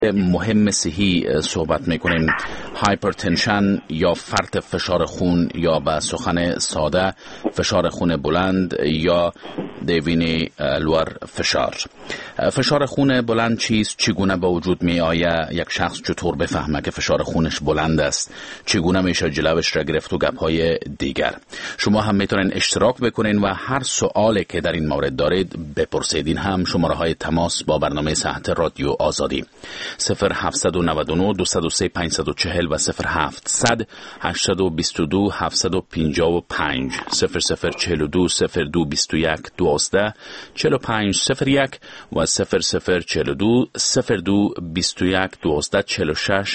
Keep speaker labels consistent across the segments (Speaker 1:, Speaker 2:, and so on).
Speaker 1: مهم صحی صحبت میکنیم، هایپرتنشن یا فرط فشار خون یا به سخن ساده فشار خون بلند یا دیوینی لور فشار. فشار خون بلند چیست؟ چگونه به وجود می آید؟ یک شخص چطور بفهمه که فشار خونش بلند است؟ چگونه میشه جلوش را گرفت و گپ‌های دیگر؟ شما هم میتونین اشتراک بکنین و هر سوالی که در این مورد دارید بپرسیدین. هم شماره های تماس با برنامه صحت رادیو آزادی 0799 203 540 و 0700 822 755 0042 02 21 12 45 01 و 0042 02 21 12 46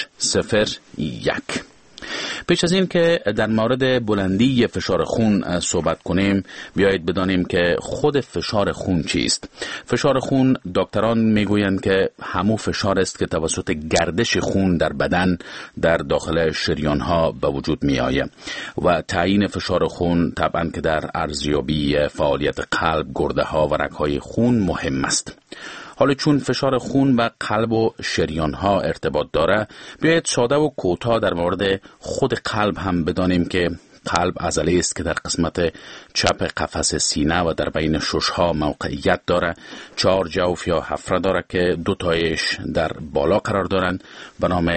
Speaker 1: 01. پیش از این که در مورد بلندی فشار خون صحبت کنیم، بیایید بدانیم که خود فشار خون چیست. فشار خون دکتران میگویند که همون فشار است که توسط گردش خون در بدن در داخل شریان ها به وجود می آید و تعیین فشار خون طبعا که در ارزیابی فعالیت قلب، گرده ها و رگ های خون مهم است. حالا چون فشار خون و قلب و شریان ها ارتباط داره، بیایید ساده و کوتاه در مورد خود قلب هم بدانیم که قلب عضله است که در قسمت چپ قفس سینه و در بین ششها موقعیت داره. 4 جوف یا حفره داره که 2 تایش در بالا قرار دارن به نام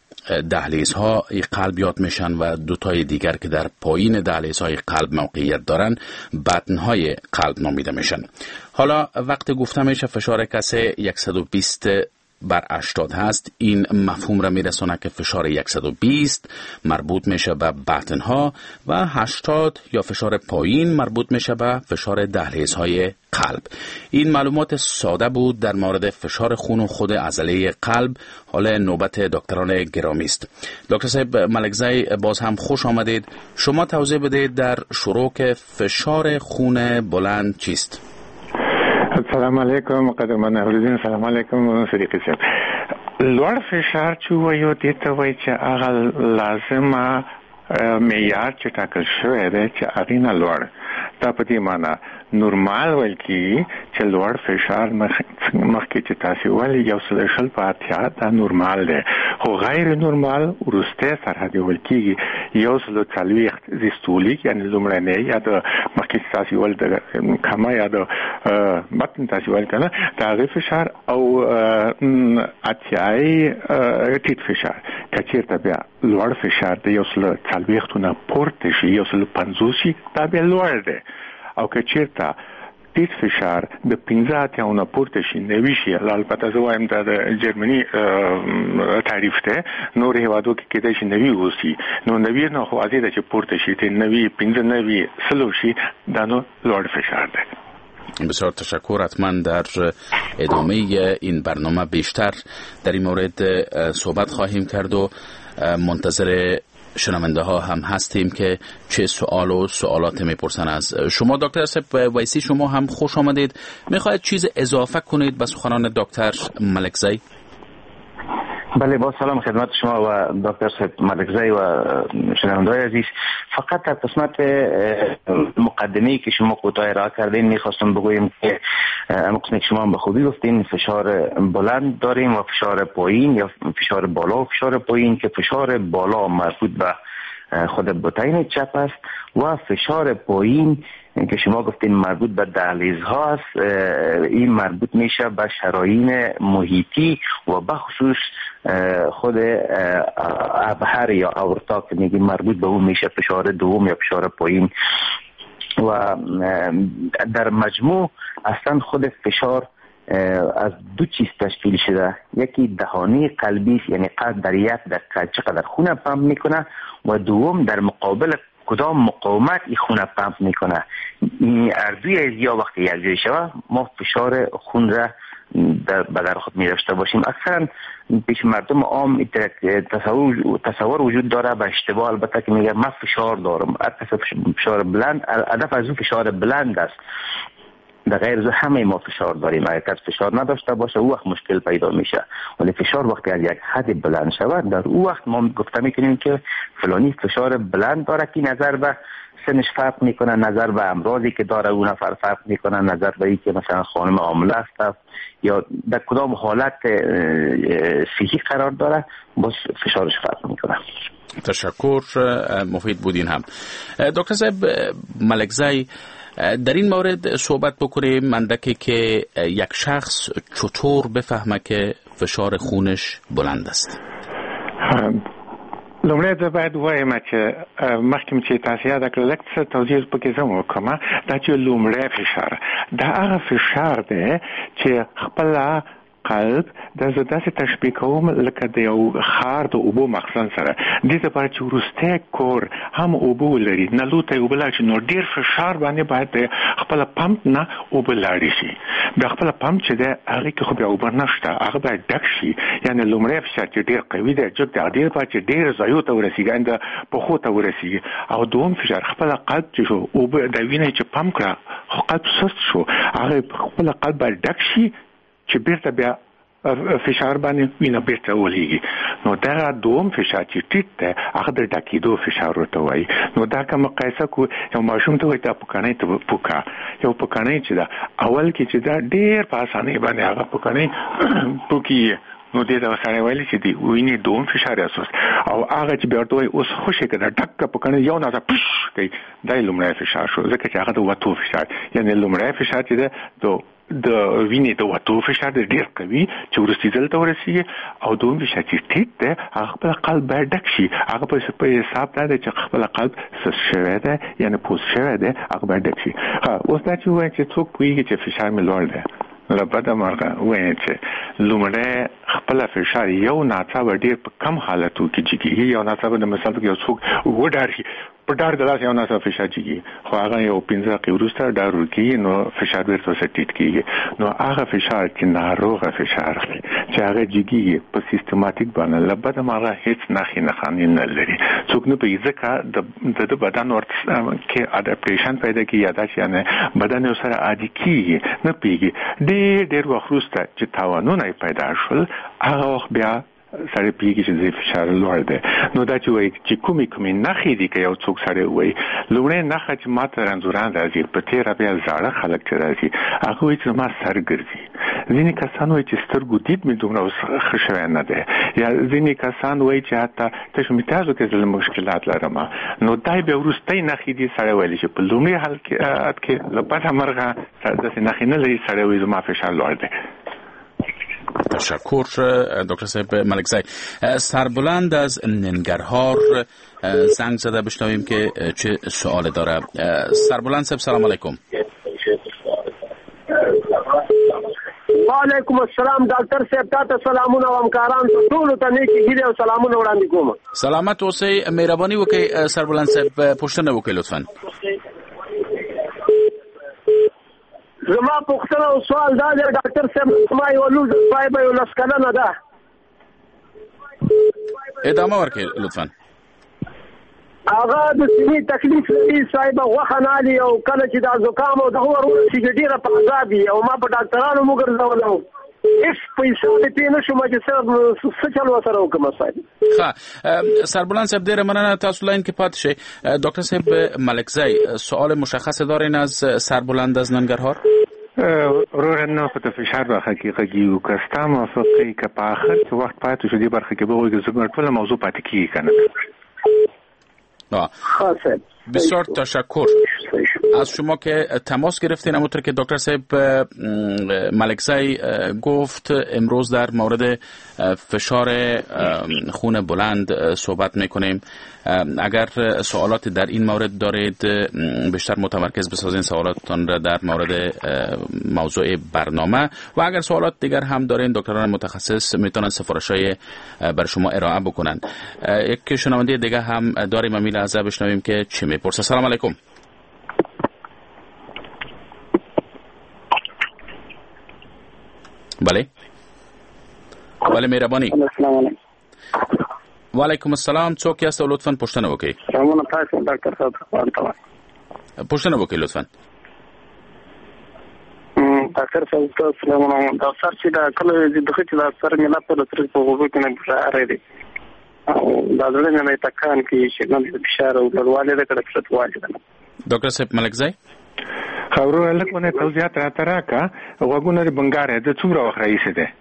Speaker 1: دهلیزها قلب یاد میشن و 2 تای دیگر که در پایین دهلیزهای قلب موقعیت دارن بطنهای قلب نامیده میشن. حالا وقت گفته میشه فشار کسی 120 بر 80 هست، این مفهوم را میرسونه که فشار 120 مربوط میشه به بطنها و 80 یا فشار پایین مربوط میشه به فشار دهلیزهای قلب. این معلومات ساده بود در مورد فشار خون و خود عضله قلب. حالا نوبت دکتران گرامی است. دکتر صاحب ملکزی، باز هم خوش آمدید. شما توضیح بدید در شروع که فشار خون بلند چیست؟
Speaker 2: السلام علیکم قدرمن اولین. سلام علیکم صدیقی صاحب. لوړ فشار چې وایو دې ته وایي چې هغه لازمه معیار چې ټاکل شوی دی چې هغې نه لوړ، دا په دې معنی نورمال ویل کېږي چې لوړ فشار مخکې چې تاسې ویلي 120 په 80 دا نورمال دی، خو غیر نورمال وروستی سرحد ویل کېږي 140 زیستولیک، یعنی لومړنی یا د مخکې تاسې ویل د کمه یا د متن تاسې ویل که نه د هغې فشار او اتیایي ټیټ فشار. که چېرته بیا لوړ فشار د 140 نه پورته شي 150 شي دا بیا لوړ دی، او که چېرته ټیټ فشار د 15 نه پورته شي 90 شي، البته زه وایم دا د جرمني تعریف دی، نور هیوادو کې کېدای شي 90 اوسي، نو 90 نه خو واضح ده چې پورته شي 90 95 سلو شي دا نو لوړ فشار دی.
Speaker 1: بسیار تشکر. حتما در ادامه این برنامه بیشتر در این مورد صحبت خواهیم کرد و منتظر شنونده ها هم هستیم که چه سوال و سوالات میپرسن از شما. دکتر صاحب ویسی، شما هم خوش آمدید. میخواید چیز اضافه کنید به سخنان دکتر ملکزی؟
Speaker 3: بله، با سلام خدمت شما و دکتر صاحب ملکزی و شنونده‌های عزیز. فقط در قسمت مقدمه‌ای که شما کوتاه ارائه کردین میخواستم بگویم که قسمتی که شما به خوبی گفتین فشار بلند داریم و فشار پایین یا فشار بالا و فشار پایین، که فشار بالا مربوط به خود بطین چپ است و فشار پایین که شما گفتین مربوط به دهلیزها است. این مربوط میشه به شرايين محیطی و بخصوص خود ابهر یا اورتا که میگیم مربوط به اون میشه فشار دوم یا فشار پایین. و در مجموع اصلا خود فشار از 2 چیز تشکیل شده. یکی دهانه قلبی است، یعنی قلب در 1 دقیقه چقدر خون پمپ میکنه، و دوم در مقابل کدام مقاومت این خون پمپ میکنه. این اردوی ازیا وقتی یکجای شود ما فشار خون را بدن خود می‌داشته باشیم. اکثرا پیش مردم عام تصور وجود داره به اشتباه، البته که میگه من فشار دارم، فشار بلند، هدف از اون فشار بلند است. در غیر از همه ما فشار داریم. اگر کس فشار نداشته باشه او وقت مشکل پیدا میشه، ولی فشار وقتی از یک حد بلند شود در او وقت ما گفته میکنیم که فلانی فشار بلند داره که نظر به سنش فرق میکنه، نظر به امراضی که داره اون نفر فرق میکنه، نظر به اینکه مثلا خانم حامله است یا در کدام حالت صحی قرار داره باز فشارش فرق میکنه.
Speaker 1: تشکر، مفید بودین هم. دکتر صاحب ملکزی، در این مورد صحبت بکنیم مندکی که یک شخص چطور بفهمه که فشار خونش بلند است.
Speaker 2: لومړی زه باید وایم چې مخکې چې تاسو یاد کړل لکه څه توضیح پکې زه وکړم دا چې لومړی فشار دا هغه فشار دی چې خپل قلب د داسې تشبیه کوم لکه د یو خار د اوبو مخزن سره دې لپاره چې وروستی کور هم اوبه لري نه لوته اوبه لاړ شي نو ډیر فشار باندې باید خپل پمپ نه اوبه لاړ شي. بیا خپل پمپ چې دی هغه کې خو بیا اوبه نشته هغه باید ډک شي. یعنی لومړی فشار چې ډیر قوي دی جګ دی ډیر باید چې ډیر ځایو ته ورسیږي اند پخو ته ورسیږي. او دوم فشار خپل قلب چې شو اوبه د وینې چې پمپ کړه خو قلب سست شو هغه خپل قلب باید ډک شي چې بیرته بیا فشار باندې وینه بیرته ولېږي. نو دا دوم فشار چې ټیټ دی هغه د ډکېدو فشار ورته وایي. نو دا که مقایسه کو یو ماشوم ته وایي دا پوکڼۍ ته پوکا یو پوکڼۍ چې دا اول کې چې دا ډېر په اسانۍ باندې هغه پوکڼۍ پوکي نو دې دا سره ویلي چې دی وینې دوم فشار اساس او هغه چې بیا دوی اوس خوشي کړه ډک پوکڼۍ یو نه پش کوي دا لومړی فشار شو ځکه چې هغه د وټو فشار یعنی لومړی فشار چې د وینې د وټو فشار ډیر قوي چې ورستی ځل ته ورسیږي او دوم فشار چې ټیټ دی هغه خپل قلب باید ډک شي هغه په حساب دی چې خپل قلب سس شوی دی یعنی پوس شوی دی هغه باید ډک شي. اوس دا چې وایي چې څوک پوهېږي چې فشار مې لوړ دی له بده مرغه وایي چې لومړی خپل فشار یو ناڅاپه ډیر په کم حالتو کې جګېږي یو ناڅاپه د مثال کې یو څوک وډاري په ډار د لاس یو ناڅاپه فشار جګي خو هغه یو 15 دقیقې وروسته ډار ورکېږي نو فشار بیرته ټیټ کېږي. نو هغه فشار چې ناروغه فشار دی چې هغه جګي په سیستماتیک باندې له بده مرغه هیڅ نښې نښانې نه لري څوک نه پوهېږي ځکه د بدن ورته کې اډاپټیشن پیدا کېږي یا دا چې یعنې بدن یو سره عادي کېږي نه پوهېږي ډېر وخت وروسته چې تاوانونه یې پیدا شول هغه وخت بیا سره پیږي چې فشار لوړ دی. نو دا چې وایي چې کومې نښې دي که یو څوک سره وایي لومړی نښه چې ما ته رنځوران راځي په تېره بیا زاړه خلک چې راځي هغه وایي چې زما سر ګرځي. ځینې کسان وایي چې سترګو دید مې دومره اوس ښه شوی نه دی یا ځینې کسان وایي چې حتی تاسو میتازو کې زه مشکلات لرم. نو دا بیا وروستی نښې دي سره ویلي چې په لومړي حالت کې له بده مرغه داسې نښې نه لري سره وایي زما فشار لوړ دی.
Speaker 1: تشکر دکتر صاحب ملکزی. سربلند از ننگرهار زنگ زده بشنویم که چه سوال داره. سربلند صاحب سلام علیکم.
Speaker 4: و علیکم السلام ډاکټر صاحب تاسو سلامونه او همکاران ټول ته نیکی ګیره او سلامونه وړاندې کوم.
Speaker 1: سلامت اوسئ. مهرباني وکړئ سربلند صاحب پوښتنه وکړئ لطفا.
Speaker 4: زما پوښتنه او سوال دا دی ډاکټر صاحب ما یو لور صاحب یو لسکلنه ده
Speaker 1: ادامه ورکړئ لطفا.
Speaker 4: هغه د سینې تکلیف لري صاحب غوښه نه لري او کله چې دا زکام او دغه ورسېږي ډېره په عذاب وي او ما په ډاکټرانو وګرځولم هیڅ پیسې دې پې نه شوم چې څه چل ورسره وکړم صاحب.
Speaker 1: ښه سربلند صاحب ډېره مننه تاسو لاین کې پاتې شئ. دکتر صاحب ملکزی سوال مشخص دارین از سربلند از ننگرهار؟
Speaker 2: روح نه په فشار برخه کې غږیو کستا موافقه که په آخر کې وخت پاتې شو دې برخه کې به وایي چې زموږ ټول موضوع پاتې کیږي کنه.
Speaker 1: بسیار تشکر از شما که تماس گرفتین. همونطور که دکتر صاحب ملکزی گفت امروز در مورد فشار خون بلند صحبت میکنیم. اگر سوالات در این مورد دارید بیشتر متمرکز بسازین سوالاتتان را در مورد موضوع برنامه و اگر سوالات دیگر هم دارین دکتران متخصص میتونن سفارشای بر شما ارائه بکنن. یک شنونده دیگه هم داریم امیل از بشنویم که چی میپرسه. سلام علیکم. بله بله مهربانی.
Speaker 4: السلام علیکم.
Speaker 1: و علیکم السلام. څوک یاست لطفاً پوښتنه وکړئ.
Speaker 4: سلامونه تاسو ډاکټر صاحب.
Speaker 1: پوښتنه وکړئ لطفاً.
Speaker 4: ډاکټر صاحب السلام علیکم. دا سر چې دا کله دغه چې دا سر مې لا په تر په وګړو کې نه راځي او دا زړه نه تکان کې چې نن فشار او لوړوالی د کړه څه واجب ده.
Speaker 1: ډاکټر صاحب ملکزی
Speaker 2: خبرو لکه نه توضیحات راته غوګونه د بنګاره د څومره وخت راځي ده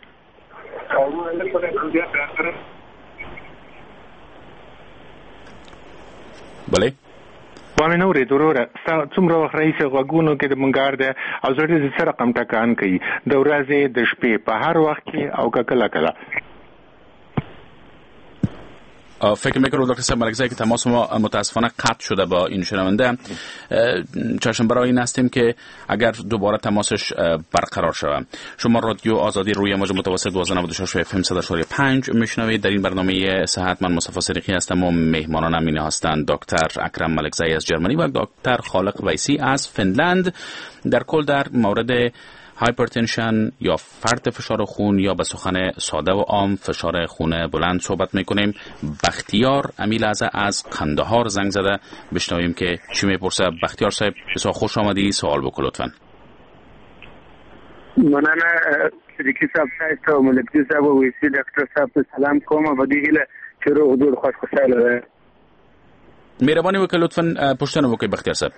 Speaker 1: بله
Speaker 2: وامه نو ری ضروره څومره وخت راځي غوګونو کې د بنګار ده او زړه د سره رقم ټکان کوي د ورځې د شپې په هر وخت کې او کله
Speaker 1: فکر میکنم دکتر صاحب ملکزی که تماس ما متاسفانه قطع شده با این شنونده. چشم برای این هستیم که اگر دوباره تماسش برقرار شود. شما رادیو آزادی روی موج متوسط 1296 اف ام 100.5 میشنوید. در این برنامه صحت من مصطفی صدیقی هستم و مهمانانم این هستند دکتر اکرم ملکزی از جرمنی و دکتر خالق ویسی از فنلند. در کل در مورد هایپرتنشن یا فرط فشار خون یا به سخن ساده و عام فشار خون بلند صحبت میکنیم. بختیار امیلعزه از قندهار زنگ زده، بشنویم که چی میپرسه. بختیار صاحب بسیار خوش آمدی، سوال بکن لطفاً.
Speaker 4: مننه صدیقی صاحب تاسو ملکزی صاحب او ویسی ډاکټر صاحب ته سلام کوم او دې هیله چې روغ جوړ خوشاله ده.
Speaker 1: مهرباني وکړئ لطفاً پوښتنه وکړئ بختیار صاحب.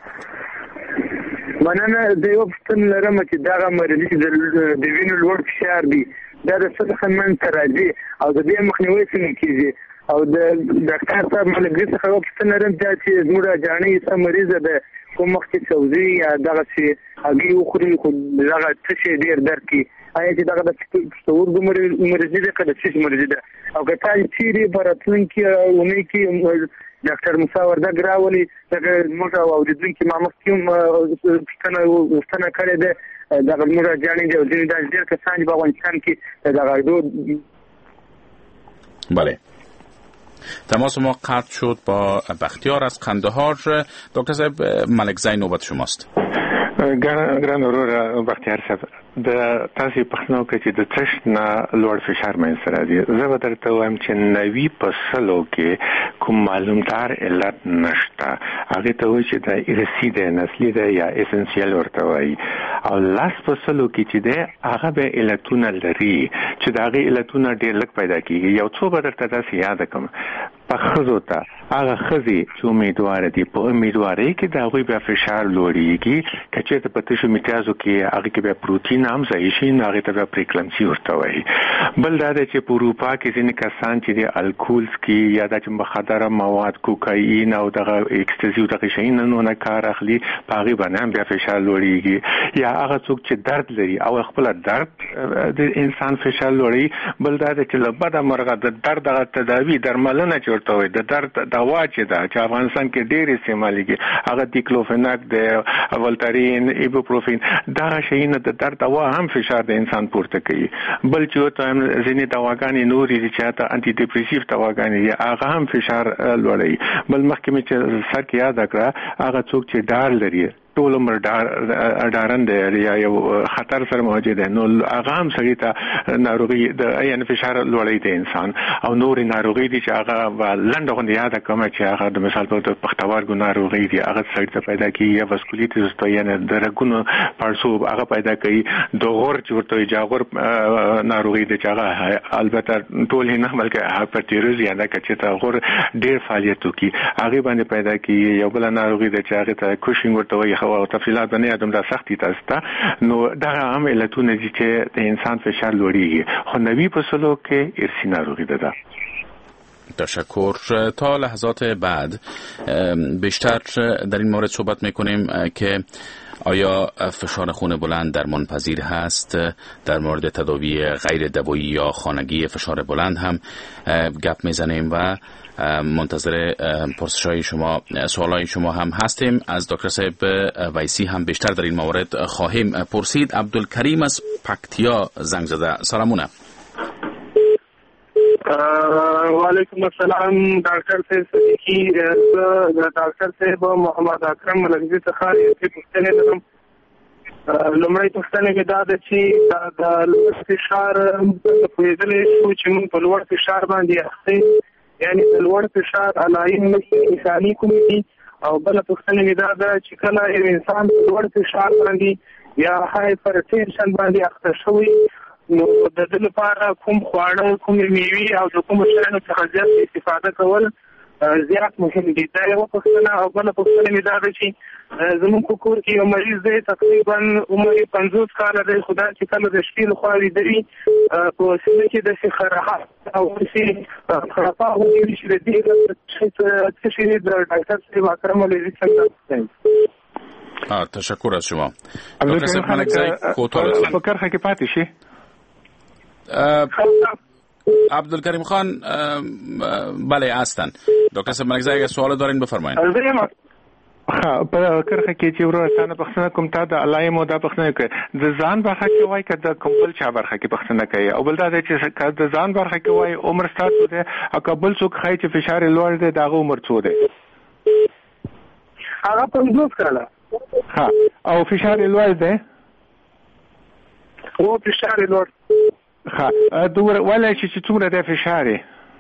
Speaker 4: مننه د یو پښتون لرم چې دا مریض د وینې لوړ فشار دی دا د څه خنمن تر راځي او د دې مخنیوي څنګه کیږي او د ډاکټر صاحب ملګری څخه یو پښتون لرم چې زموږ جانې سم مریض ده کوم وخت چې سوزي یا دغه چې هغه خوري خو دغه څه ډیر درد کی آیا چې دغه د څور مریض دی کله چې مریض ده او که تاسو چیرې براتون کې ونی کې ډاکټر موسی وردګ راولي دغه موږ اوریدونکو ما مخکې وستنه کړې ده دغه موږ ځانې د ډېر کسان په افغانستان کې دغه
Speaker 1: بله تماس ما قطع شد با بختیار از قندهار. دکتر صاحب ملکزی نوبت شماست.
Speaker 2: ګران ورور بختیار صاحب د تاسو پښتنو کې چې د تشت نه لوړ فشار مې سره دی زه به درته وایم چې 90% کې کوم معلومدار علت نشته هغه ته وایي چې د ارثي ده نسلي ده یا اسنشیل ورته وایي او 10% کې چې ده هغه به علتونه لري چې دا هغه علتونه ډېر لږ پیدا کیږي یو څو به درته تاسو یاد کوم په خزو ته هغه خزي چې امیدوار دي په امیدوارۍ کې دا غوي به فشار لوړیږي کچې ته پته شو میتازو کې هغه کې به پروتین هم ځای شي هغه ته به پریکلمسي ورته وایي بل دا چې په اروپا کې ځینې کسان چې د الکولز کې یا د مخدره مواد کوکاین او دغه اکستازي او دغه شیانو نه کار اخلي په هغه باندې بیا فشار لوړیږي یا هغه څوک چې درد لري او خپل درد د انسان فشار لوړي بل دا چې لبده مرغه د درد غو تداوی درملنه ورته وي د درد دوا چې دا چې افغانستان کې ډېر استعماليږي هغه دیکلوفناک د ولتارین ایبوپروفین دا شیونه د درد دوا هم فشار د انسان پورته کوي بل چې ته ځینې دواګانې نورې چې ته انټي ډیپریسیو دواګانې هغه هم فشار لوړوي بل مخکې مې چې سر کې یاد کړه هغه څوک چې ډار لري ټول عمر ډارند یا یو خطر سره مواجه ده نو هغه هم سړی ته ناروغي د عین فشار لوړی دی انسان او نور ناروغي دي چې هغه لنډه غونډه یاد کوم چې هغه د مثال په پختوارګو ناروغي دي هغه سړی ته پیدا کیږي یا واسکولیټیس ته یعنی د رګونو پړسوب هغه پیدا کوي د غور چې ورته جاغور ناروغي دي چې هغه البته ټول نه بلکې هایپرتیروز یا د کچې ته غور ډیر فعالیت کوي هغه باندې پیدا کیږي یو بل ناروغي دي چې هغه ته کوشینګ ورته وایي او تفصيلات نه یادوم دا سختي تاسو نو دا هم علتونه دي چې د انسان فشار لوړیږي خو 90% کې ارثي ناروغي ده.
Speaker 1: تشکر. تا لحظات بعد بیشتر در این مورد صحبت میکنیم که آیا فشار خون بلند درمان پذیر هست. در مورد تداوی غیر دوایی یا خانگی فشار بلند هم گپ میزنیم و منتظر پرسش‌های شما سوالای شما هم هستیم. از دکتر صاحب ویسی هم بیشتر در این مورد خواهیم پرسید. عبدالکریم از پکتیا زنگ زده. سلامونه.
Speaker 4: و علیکم السلام ډاکټر صدیقی ډاکټر صاحب محمد اکرم ملګری څخه یې پوښتنه لرم. لومړی پوښتنه کې دا ده چې د لوړ فشار په دې شو چې موږ په لوړ فشار باندې اخته یعنی لوړ فشار علایم نشي انساني کومي او بل پوښتنه دا ده چې کله انسان په لوړ فشار باندې
Speaker 5: یا هایپرټنشن باندې اخته شوی نو د دې لپاره کوم خواړه کوم میوې او د کوم شیانو څخه زیات استفاده کول زیات مهم دي. دا یو پوښتنه او بل پوښتنه مې دا ده چې زموږ په کور کې یو مریض دی تقریبا عمر 50 کاله دی، خو دا چې کله د شپې لخوا ویده وي په سینه کې داسې خراحات او داسې خرافه وایي چې د دې څه شی د ډاکټر صاحب اکرم علیزی څنګه.
Speaker 1: تشکر از شما دکتر صاحب ملکزی. کوتاه لطفا
Speaker 2: فکر خواهی که پاتی شی
Speaker 1: عبدالکریم خان. بله هستن دکتر صاحب ملکزی، اگر سوال دارین بفرمایید.
Speaker 2: په کرخه کې چې ورسانه پښتنه کوم تا د علایمو دا پښتنه کوي د ځان برخه کې وای کده کوم بل چا برخه کې پښتنه کوي او بل دا چې د ځان برخه کې وای عمر ستاسو دی او قبل څوک خای چې فشار لوړ دی دغه عمر څو دی؟
Speaker 5: هغه 50 کاله.
Speaker 2: ها او فشار لوړ دی؟
Speaker 5: او فشار لوړ.
Speaker 2: ها دوه ولا چې څومره د فشار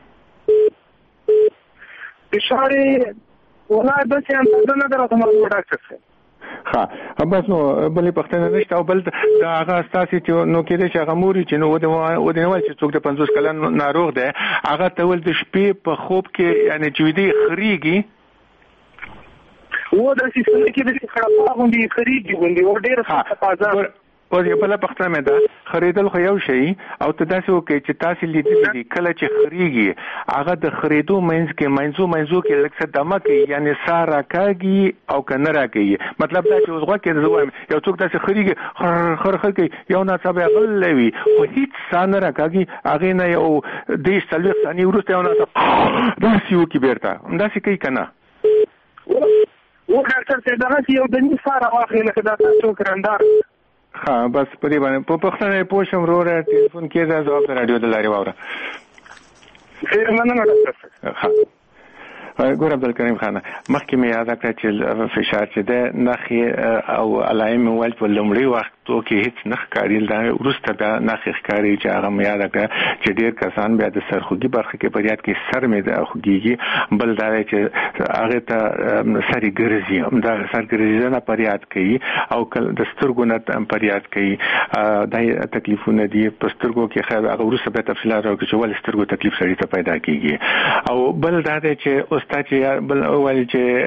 Speaker 5: ولا د څه اندازه نه درته مو ډاکټر صاحب.
Speaker 2: ها بس نو بلې پښتنه نشته او بل دا هغه اساسي چې نو کېږي چې هغه موري چې نو ودنه چې څوک د 50 کلن ناروغ دی هغه ته ول د شپې په خوب کې یعنی چې دی خريږي
Speaker 5: و د سیستم کې د خرابه غونډي خريږي غونډي ور ډېر څه پازار
Speaker 2: او یو بل پښتنه مې دا خریدل خو یو شی او ته داسې وکړي چې تاسو لیدل دي کله چې خريږي هغه د خریدو منځو کې لکه څه دمه کې یعنی سارا کاږي او کنه راکږي مطلب دا چې وزغه کې زویم یو څوک داسې خريږي خر کې یو ناڅاپه غلوي خو هیڅ سانه راکږي هغه نه یو د سلوي ثاني ورسته یو ناڅاپه داسې وکي بیرته داسې کوي کنه
Speaker 5: و ډاکټر ته دا چې یو د ني سارا واخلي لکه دا څوک رندار.
Speaker 2: ها بس په دې باندې په پښتنه پوښم وروره ټلیفون کې دا جواب رادیو د لاري واوره.
Speaker 5: ډېر مننه ډاکټر صاحب.
Speaker 2: ګور عبدالکریم خان مخکې مې یاد کړ چې فشار چې ده نخي او علائم ول په لومړي وختو کې هیڅ نخ کاریل دا ورسته دا نخ ښکاری چې هغه مې یاد کړ چې ډېر کسان بیا د سرخوږي برخه کې پریاد کې سر مې د خوږيږي بل دا چې هغه ته سری ګرځي دا سر ګرځي نه پریاد کوي او د سترګو نه پریاد کوي دا تکلیفونه دي په سترګو کې خیر هغه ورسته به تفصیلات راکړي چې ول سترګو تکلیف سړی ته پیدا کیږي او بل دا چې ستا چې بل اول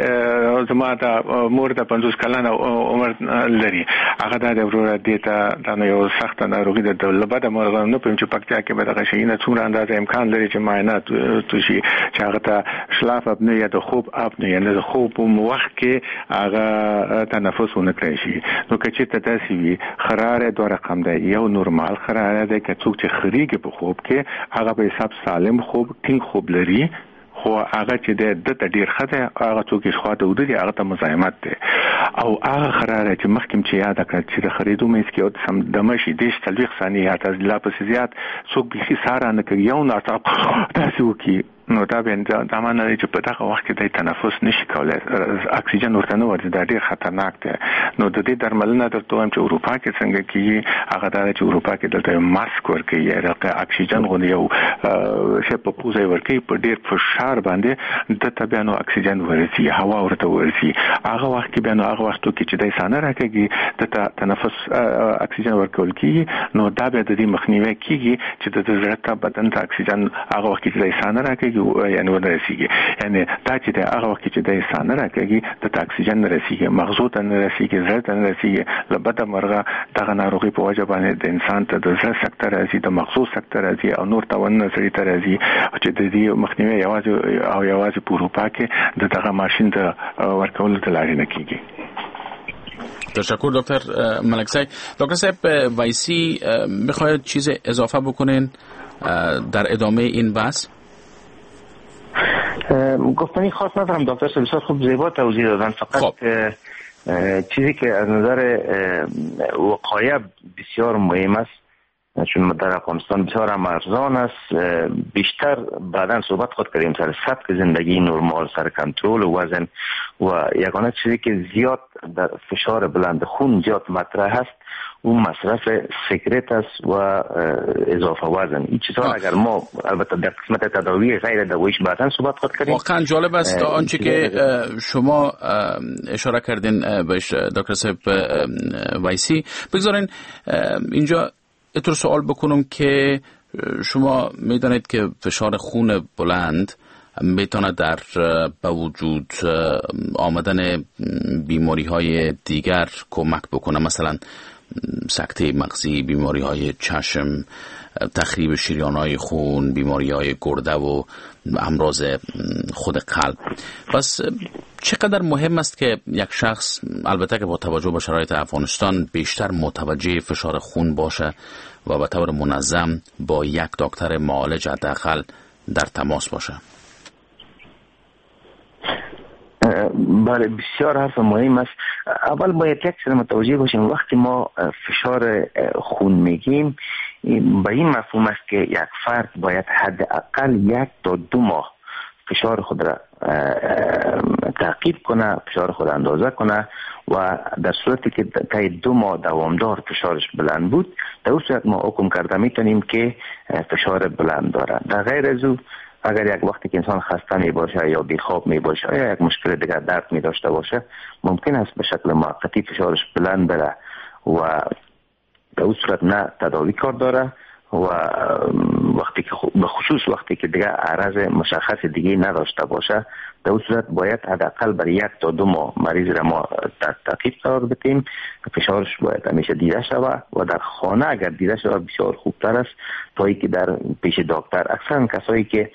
Speaker 2: چې زما د مور د 50 کلن عمر لري هغه د وروره دیتا د یو سخت ناروغي د دولبه د مرغ نه پم چې پکتیا کې به د غشینه څومره اندازه امکان لري چې معاینات توشي چې هغه ته شلاف اپنه یا د خوب اپنه یا د خوب په وخت کې هغه تنفس ونه کوي شي نو چې ته داسي وي خراره دوه رقم دی یو نورمال خراره دی که څوک چې خريږي په خوب کې هغه به حساب سالم خوب ټینګ خوب لري خو هغه چې د ډیر خطه هغه څوک چې خواته ودی هغه ته مزاحمت ده او هغه خراره چې مخکم چې یاد کړ چې د خریدو مې اسکی او سم دمشي دیش تلويخ ثانیه تاسو لا پس زیات څوک به ساره نه کوي یو نه تاسو کی نو دا دا معنی چې په دغه وخت کې د تنفس نشي کولای اکسیجن ورته نه ورته دا ډیر خطرناک ده نو د دې درملنه درته هم چې اروپا کې څنګه کیږي هغه دا چې اروپا کې دلته ماسک ورکوي راکه اکسیجن غو یو شپ په پوزه ورکوي په ډیر فشار باندې د تبانو اکسیجن ورسي هوا ورته ورسي هغه وخت کې بیا هغه وخت کې چې د سانه راکږي د تنفس اکسیجن ورکول کیږي نو دا به د دې مخنیوي کیږي چې د زړه بدن ته اکسیجن هغه وخت کې د سانه راکږي یعنی ورسیږي یعنی دا چې د هغه وخت چې د انسان راکږي د اکسیجن رسیږي مغزو ته رسیږي زړه ته رسیږي لبده مرغه دغه ناروغي په وجه باندې د انسان ته د زړه سکتر راځي د مغزو سکتر راځي او نور تاوان سړي ته راځي چې د دې مخنیوي یوازې په اروپا کې دغه ماشين د ورکول د لارې نه کیږي.
Speaker 1: تشکر دکتر ملکزی. دکتر صاحب وایسی میخواید چیز اضافه بکنین در ادامه این بحث؟
Speaker 3: گفتنی خاص ندارم دکتر صاحب بسیار خوب زیبا توضیح دادن فقط چیزی که از نظر وقایع بسیار مهم است چون در افغانستان بسیار ارزان است. بیشتر بعداً صحبت خود کردیم سر سبک زندگی نرمال، سر کنترل وزن و یگانه چیزی که زیاد در فشار بلند خون زیاد مطرح است اون مصرف سیگارت است و اضافه وزن. این چیزها اگر ما البته در قسمت تداوی غیر دواییش بعداً صحبت خود کردیم.
Speaker 1: واقعا جالب است آنچه که شما اشاره کردین بهش دکتر صاحب ویسی. بگذارین اینجا اتر سوال بکنم که شما میدانید که فشار خون بلند میتونه در به وجود آمدن بیماری های دیگر کمک بکنه، مثلا سکته مغزی، بیماری های چشم، تخریب شریان های خون، بیماری های گرده و امراض خود قلب. پس چقدر مهم است که یک شخص، البته که با توجه به شرایط افغانستان، بیشتر متوجه فشار خون باشه و به طور منظم با یک دکتر معالج حداقل در تماس باشه؟
Speaker 3: بله، بسیار حرف مهم است. اول باید یک چیز متوجه باشیم، وقتی ما فشار خون میگیم به این مفهوم است که یک فرد باید حداقل 1 تا 2 ماه فشار خود را تعقیب کنه، فشار خود اندازه کنه و در صورتی که طی 2 ماه دوامدار فشارش بلند بود، در اون صورت ما حکم کرده میتونیم که فشار بلند داره. در غیر از او اگر یک وقتی که انسان خسته می باشه یا بیخواب می باشه یا یک مشکل دیگر درد می داشته باشه، ممکن است به شکل موقتی فشارش بلند بره و در اون صورت نه تداوی کار داره و وقتی که به خصوص وقتی که دیگه عرض مشخص دیگه نداشته باشه، در اون صورت باید حداقل برای 1 تا 2 ماه مریض را ما تعقیب قرار بدیم. فشارش باید همیشه دیده شود و در خانه اگر دیده شود بسیار خوبتر است تا اینکه در پیش دکتر. اکثرا کسایی که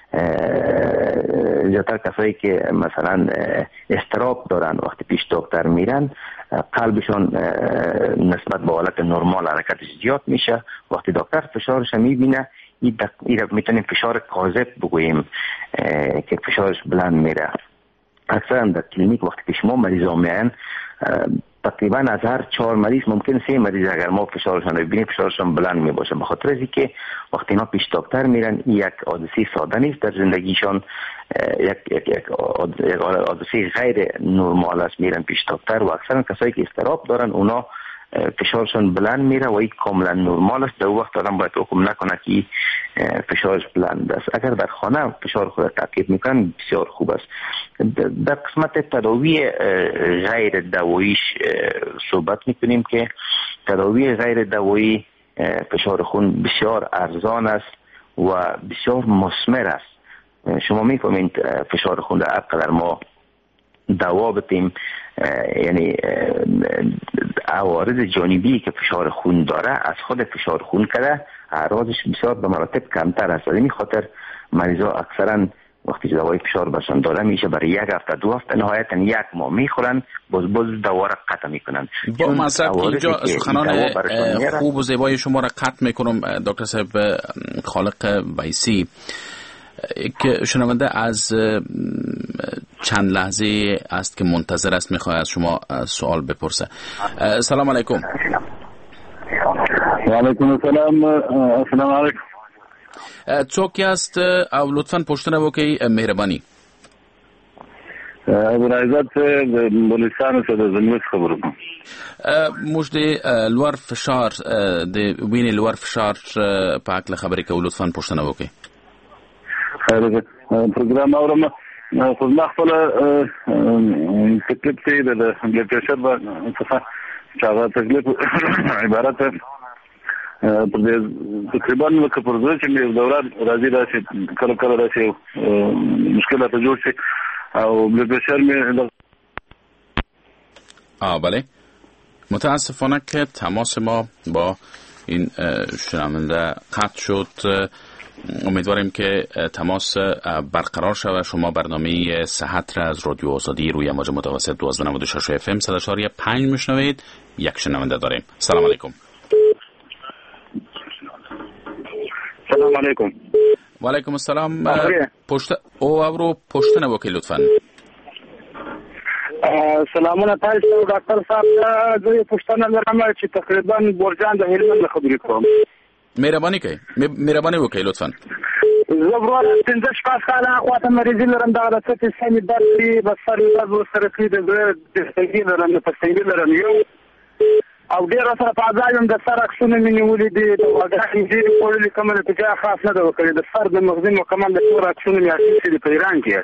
Speaker 3: زیادتر کسایی که مثلا اضطراب دارن وقتی پیش دکتر میرن، قلبشون نسبت به حالت نرمال حرکتش زیاد میشه. وقتی دکتر فشارش میبینه، این را میتونیم فشار کاذب بگوییم که فشارش بلند میره. اکثرا در کلینیک وقتی پیش ما مریضا میان، تقریبا از هر 4 مریض ممکن 3 مریض اگر ما فشارشان رو ببینیم فشارشان بلند می باشه، به خاطر اینکه که وقتی اینا پیش دکتر میرن یک حادثه ساده نیست در زندگیشان، یک حادثه غیر نرمال است، میرن پیش دکتر و اکثرا کسایی که اضطراب دارن اونا فشارشان بلند میره و این کاملا نرمال است. در وقت آدم باید حکم نکنه که فشارش بلند است. اگر در خانه فشار خود تعقیب میکنن بسیار خوب است. در قسمت تداوی غیر دواییش صحبت میکنیم که تداوی غیر دوایی فشار خون بسیار ارزان است و بسیار مثمر است. شما میفهمید فشار خون را اقدر ما دوا بدیم، یعنی عوارض جانبی که فشار خون داره از خود فشار خون کرده اعراضش بسیار به مراتب کمتر است. این خاطر مریضا اکثرا وقتی دوای فشار برشان داده میشه برای 1 هفته 2 هفته نهایتا 1 ماه میخورن، باز دوا را قطع میکنن.
Speaker 1: با مصرف اینجا سخنان خوب و زیبای شما را قطع میکنم دکتر صاحب خالق ویسی که شنونده از چند لحظه است که منتظر است، میخواد از شما سوال بپرسه. سلام علیکم.
Speaker 6: و علیکم السلام. السلام علیکم.
Speaker 1: چوکی است او لطفاً پشتنه وکی مهربانی.
Speaker 6: برایزت بلوچستان سے د زمینت خبرو کوم.
Speaker 1: مجد لوړ فشار د وینې لوړ فشار په اړه خبرې کوو، لطفاً پوښتنه وکړئ.
Speaker 6: خیر دی. پروګرام اورم. خو ما خپل تکلیف دی د بلډ پرشر څخه چې هغه تکلیف عبارت پر دې تقریبا لکه پر ځای چې مې دوران راځي راشي کله کله راشي مشکلات جوړ شي او بلډ پرشر مې
Speaker 1: بله. متاسفانه که تماس ما با این شنونده قطع شد. امیدواریم که تماس برقرار شود. شما برنامه صحت را از رادیو آزادی روی موج متوسط 1296 اف ام 100.5 میشنوید. یک شنونده داریم. سلام علیکم.
Speaker 6: سلام علیکم.
Speaker 1: و علیکم السلام. پشتنه وکړئ لطفاً.
Speaker 5: سلامونه تاسو ډاکټر صاحب، زه پښتنه لرم چې تقریبا برجان د هلمند خبرې کوم.
Speaker 1: مهرباني وکړئ لطفا.
Speaker 5: زبرال 15 کاله خواته مریضي لرم دا د څه سمې درې بس سر یو سره کې د سنگین لرم په سنگین لرم یو او ډیر سره په ځایم د سر اکسونه مې نیولې دي د وګړي دې کولې کومه اتجاه خاص نه ده وکړي د سر د مغزي مکمل د ټول اکسونه مې اخیستي په ایران کې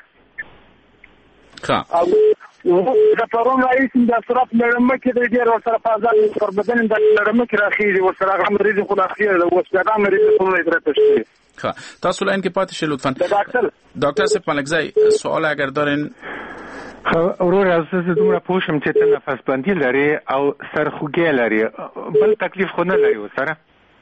Speaker 5: او د پروم رئیس د صرف لرم کې د ډیر سره په ځایم پر بدن د لرم کې راخېږي او سره هغه مریض خو اخیر د وسپدا مریض خو نه درته شي.
Speaker 1: تاسو لاین کې پاتې شئ لطفا. دکتر صاحب ملکزی سوال اگر دارین.
Speaker 2: ورور اساس دومره پوښم چې ته نفس بندي لري او سرخوږی لري بل تکلیف خو نه لري سره؟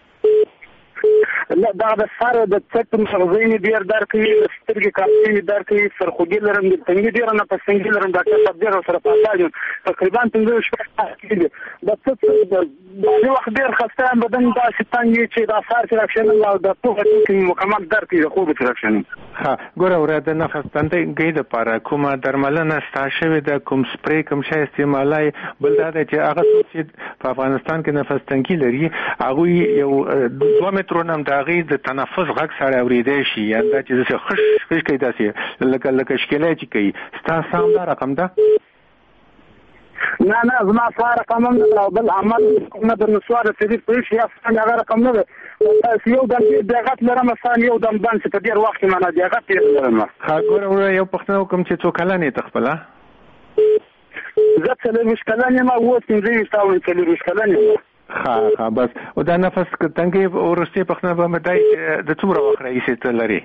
Speaker 5: لا دا د سر د چت مغزینې ډیر درکوي د سترګې کاپسي درکوي سرخوږی لرم د څنګه ډیر نه په څنګه لرم ډاکټر صاحب ډیر سره پاتاجم تقریبا 15 شپه کېږي د څه د وخت ډیر خسته بدن دا ستنګي چې دا سر سرکشن او د توګه کې مکمل درکوي د خوب سرکشن.
Speaker 2: ها ګوره ورته د نفس بندۍ لپاره کومه درملنه ستاسو د کوم سپری کوم شی استعمالای بل دا چې هغه چې په افغانستان کې نفس تنګي لري هغه یو 2 مترونه د هغې د تنفس غږ سره اورېدی شي یا دا چې داسې خش کوي داسې لکه ښکلی چې کوي ستا سام دا رقم ده؟
Speaker 5: نه زما ستا رقم هم نه ده او بل عمل نه د نسوار صدیق په هېڅ یاد هغه رقم نه ده یو دم دیغت لرم سان یو دم بند چې په ډېر وخت کې مانه دیغت تېر لرم.
Speaker 2: ښه ګوره وروره یو پوښتنه وکړم چې څو کلن یې ته خپله؟
Speaker 5: زه 40 کلن یم او 45 کلن یم.
Speaker 2: ها بس او دا نفس تنګي ورسته پخنه به مدای د څومره وخت راځي ته لري؟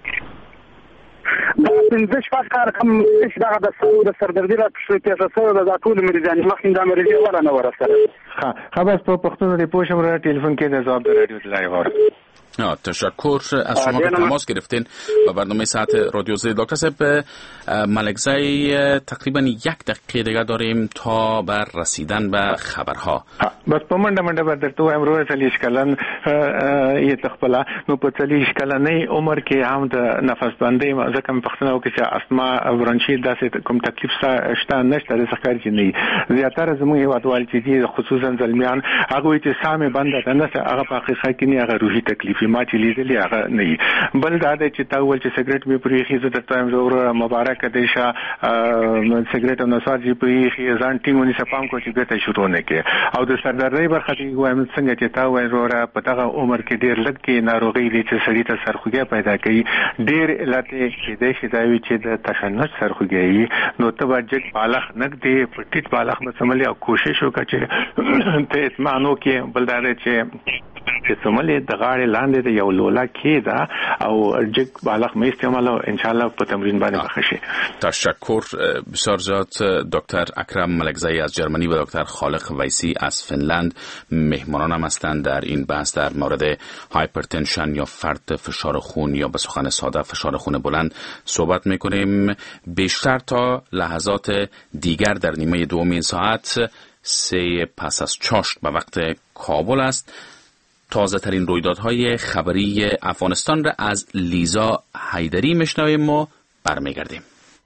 Speaker 5: دا 15 کار کوم چې دا د سردردي را شو ته تاسو د ټول مریضان مخکې د مریضي ولا نه ورسره.
Speaker 2: ها بس په پښتون دی پوښم را ټلیفون کې د جواب د رادیو لایو اور.
Speaker 1: تشکر از شما که تماس گرفتین و برنامه ساعت رادیو زی. دکتر صاحب ملکزی تقریبا 1 دقیقه دیگه داریم تا بر رسیدن به خبرها.
Speaker 2: بس په منډه به درته وایم ورور 40 کلن یې تخپله نو په 40 کلنۍ عمر کې هم د نفس بندۍ ځکه مې پوښتنه وکړه چې اسما برونشیت داسې کوم تکلیف شته نشته د ښکار چې نه زیاتره زموږ هیوادوال چې دي خصوصا زلمیان هغه چې سامې بنده ده نه هغه په حقیقت کې نه هغه روحي تکلیف ما چې لیدلې هغه نه بل دا چې تا ول چې سیګریټ به پرېخي زه درته وایم زه مبارک دی شه سیګریټ او نسوار چې پرېخي ځان ټینګونی سپام کو چې ګټه شروع نه کې او د سردردۍ برخه دی وایم څنګه چې تا وایي وروره په دغه عمر کې ډېر لږ کې ناروغي دي چې سړی ته سرخوږی پیدا کوي ډېر علت کېدای شي دا وي چې د تشنج سرخوږی نو ته باید بالغ نک دی پټیټ بالغ مسملي او کوشش وکړي چې ته اطمینان وکړي بل دا چې سملي د غاړې لاندې د یو لولا کې دا او جګ بالغ می استعمالو ان شاء الله په تمرین باندې بخشي.
Speaker 1: تشکر بسیار زیاد. دکتر اکرم ملکزی از جرمنی و دکتر خالق ویسی از فنلند مهمانانم هستند در این بحث در مورد هایپرتنشن یا فرط فشار خون یا به سخن ساده فشار خون بلند صحبت میکنیم. بیشتر تا لحظات دیگر در نیمه دومین ساعت 3 پس از چاشت به وقت کابل است. تازه ترین رویدادهای خبری افغانستان را از لیزا حیدری میشنویم و برمیگردیم.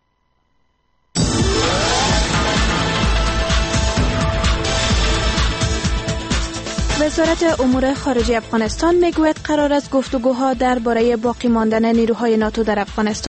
Speaker 7: وزارت امور خارجه افغانستان میگوید قرار است گفتگوها درباره باقی ماندن نیروهای ناتو در افغانستان